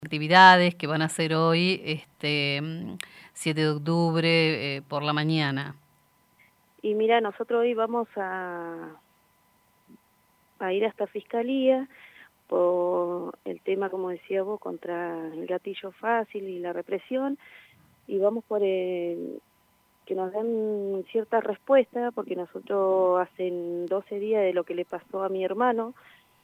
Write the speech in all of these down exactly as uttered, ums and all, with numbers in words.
actividades que van a hacer hoy, este siete de octubre, eh, por la mañana. Y mira, nosotros hoy vamos a, a ir a esta fiscalía por el tema, como decía vos, contra el gatillo fácil y la represión, y vamos por el, que nos den cierta respuesta, porque nosotros hace doce días de lo que le pasó a mi hermano,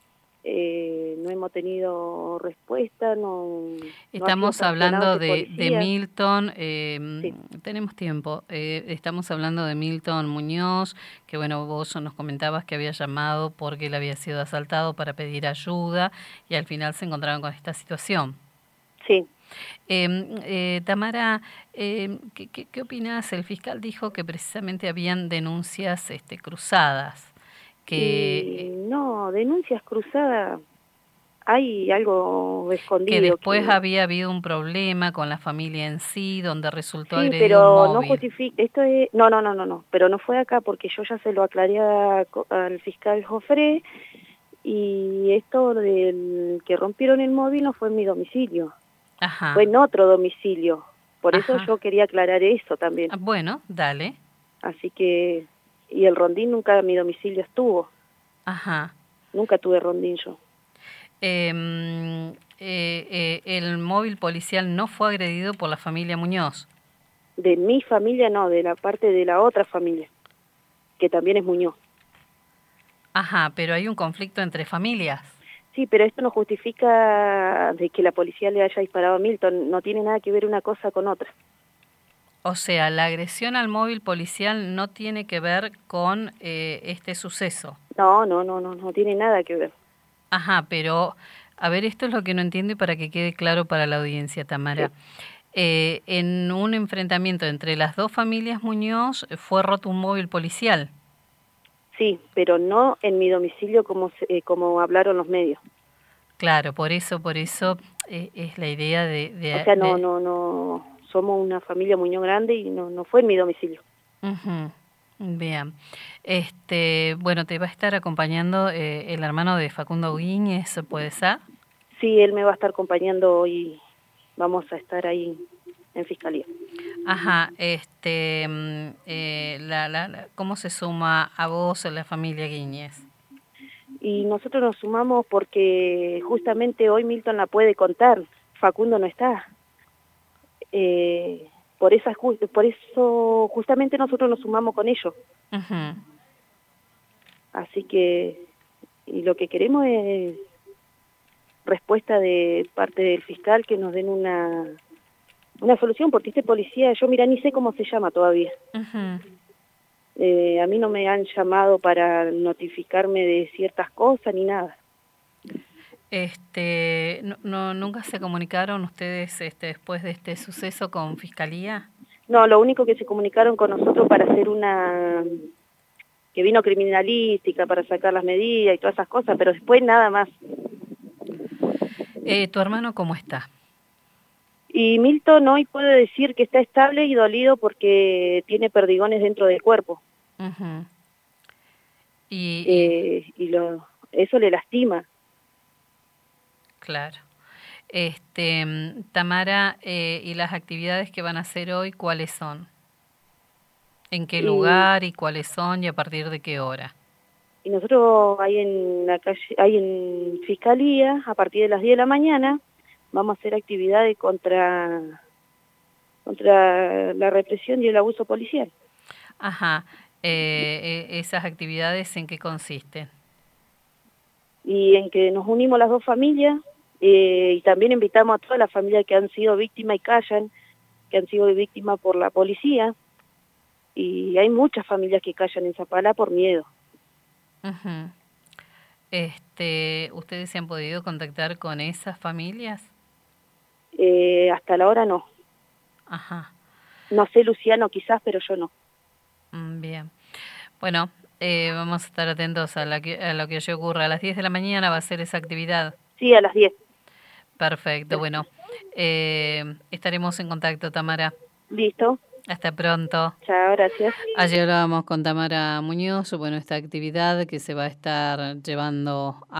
eh, no hemos tenido respuesta, no, no ha sido Estamos sancionado hablando este de, de policía. Milton, eh, Sí. tenemos tiempo, eh, estamos hablando de Milton Muñoz, que bueno, vos nos comentabas que había llamado porque él había sido asaltado para pedir ayuda y al final se encontraron con esta situación. Sí. Eh, eh, Tamara, eh, ¿qué, qué, ¿qué opinás? El fiscal dijo que precisamente habían denuncias este, cruzadas. Y Que no, denuncias cruzadas, hay algo que escondido después que... había habido un problema con la familia en sí, donde resultó Sí, agredido un pero no móvil. justifica, esto es, no, no, no, no, no, pero no fue acá porque yo ya se lo aclaré a, al fiscal Jofré, y esto del que rompieron el móvil no fue en mi domicilio, fue Ajá, en otro domicilio, por eso ajá. yo quería aclarar eso también, Ah, bueno, dale. así que, y el rondín nunca en mi domicilio estuvo, Ajá. nunca tuve rondín yo. Eh, eh, eh, el móvil policial no fue agredido por la familia Muñoz. De mi familia no, de la parte de la otra familia, que también es Muñoz. Ajá, pero hay un conflicto entre familias. Sí, pero esto no justifica de que la policía le haya disparado a Milton, no tiene nada que ver una cosa con otra. O sea, la agresión al móvil policial no tiene que ver con eh, este suceso. No, no, no, no, no tiene nada que ver. Ajá, pero a ver, esto es lo que no entiendo y para que quede claro para la audiencia, Tamara. Sí, Eh, en un enfrentamiento entre las dos familias Muñoz fue roto un móvil policial. sí, pero no en mi domicilio como, se- eh, como hablaron los medios. Claro, por eso, por eso eh, es la idea de, O de, sea, no, de no, no, somos una familia Muñoz grande y no, no fue en mi domicilio. Ujú. Bien. Este, bueno, te va a estar acompañando eh, el hermano de Facundo Guíñez, ¿puede ser? Sí, él me va a estar acompañando y vamos a estar ahí en fiscalía. Ajá, este, mm, eh, la, la, la- ¿cómo se suma a vos la familia Guíñez? Y nosotros nos sumamos porque justamente hoy Milton la puede contar, Facundo no está. Eh, por, esa, por eso justamente nosotros nos sumamos con ellos. Ujú. Así que, y lo que queremos es respuesta de parte del fiscal que nos den una, una solución, porque este policía, yo mira, ni sé cómo se llama todavía. Ujú. Eh, a mí no me han llamado para notificarme de ciertas cosas ni nada. Este, no, no, ¿nunca se comunicaron ustedes este, después de este suceso con Fiscalía? No, lo único que se comunicaron con nosotros para hacer una... que vino criminalística para sacar las medidas y todas esas cosas, pero después nada más. Eh, ¿tu hermano cómo está? Y Milton hoy puede decir que está estable y dolido porque tiene perdigones dentro del cuerpo. Ujú. Y, y, Eh, y lo, eso le lastima. claro. Este, mm, Tamara, eh, ¿y las actividades que van a hacer hoy, cuáles son? ¿En qué Y, lugar y cuáles son y a partir de qué hora? y nosotros ahí en la calle, ahí en Fiscalía, a partir de las diez de la mañana, vamos a hacer actividades contra, contra la represión y el abuso policial. Ajá. Eh, eh, ¿esas actividades en qué consisten? Y en que nos unimos las dos familias, eh, y también invitamos a todas las familias que han sido víctimas y callan, que han sido víctimas por la policía, y hay muchas familias que callan en Zapala por miedo. Ujú. Este, ¿ustedes se han podido contactar con esas familias? Eh, hasta la hora no. Ajá. No sé, Luciano quizás, pero yo no. Mm, bien. Bueno, eh, vamos a estar atentos a, la que, a lo que allí ocurra. A las diez de la mañana va a ser esa actividad. Sí, a las diez. Perfecto, bueno. Eh, estaremos en contacto, Tamara. Listo. Hasta pronto. Chao, gracias. Ayer hablábamos con Tamara Muñoz, bueno, esta actividad que se va a estar llevando a